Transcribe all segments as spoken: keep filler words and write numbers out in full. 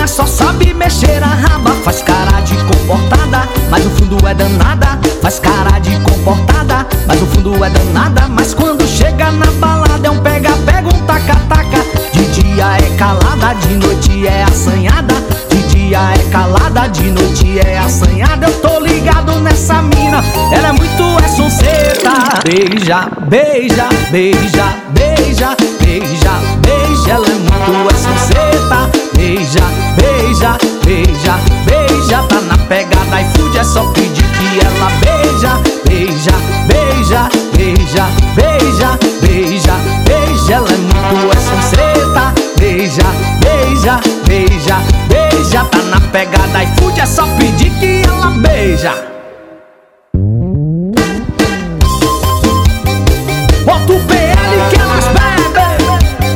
malina, só sabe mexer a raba. Faz cara de comportada, mas no fundo é danada. Faz cara de comportada, mas no fundo é danada. Mas quando chega na balada é um pega-pega, um taca-taca. De dia é calada, de noite é assanhada. De dia é calada, de noite é assanhada. Eu tô ligado nessa mina, ela é muito é sonceta. Beija, beija, beija, beija, beija, beija, ela é muito é sonceta. Beija, beija, beija, beija, tá na pegada e fude, é só pedir que ela beija. Beija, beija, beija, beija, beija, beija, ela é muito é sonceta. Beija, beija, beija, beija, tá na pegada e fude, é só pedir que ela beija. Bota o P L que elas bebem.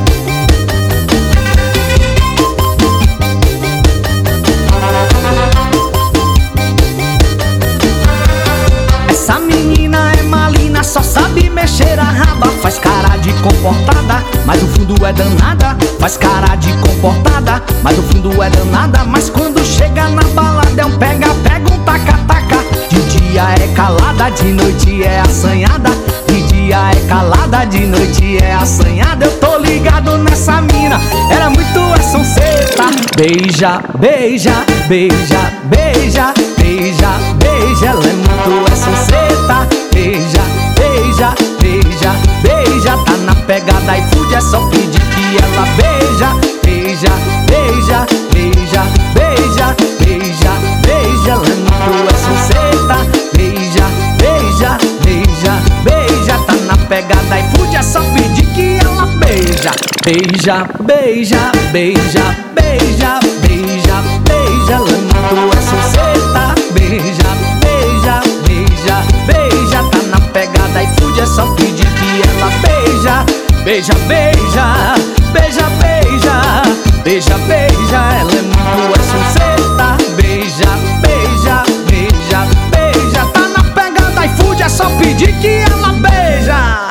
Essa menina é malina, só sabe mexer a raba. Faz cara de comportada, mas no fundo é danada. Faz cara de comportada, mas no fundo é danada. Mas quando chega na balada é um pega-pega, um taca-taca. De dia é calada, de noite é assanhada. De dia é calada, de noite é assanhada. Eu tô ligado nessa mina, ela é muito é sonceta. Beija, beija, beija, beija, beija, beija, ela é muito é sonceta. Beija, beija, beija, beija, tá na pegada e fude, é só pedir que ela beija. Beija, beija, beija, beija, beija, beija, ela é muito é sonceta. Beija, beija, beija, beija, tá na pegada e fude, é só pedir que ela beija. Beija, beija, beija, beija, beija, beija, ela é muito é sonceta. Beija, beija, beija, beija, tá na pegada e fude, é só pedir que ela beija. Beija, beija, beija, beija, beija, beija, ela é muito é sonceta. Beija, beija, beija, beija, tá na pegada e fude, é só pedir que ela beija.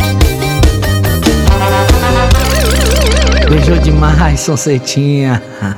Beijou demais, Soncetinha.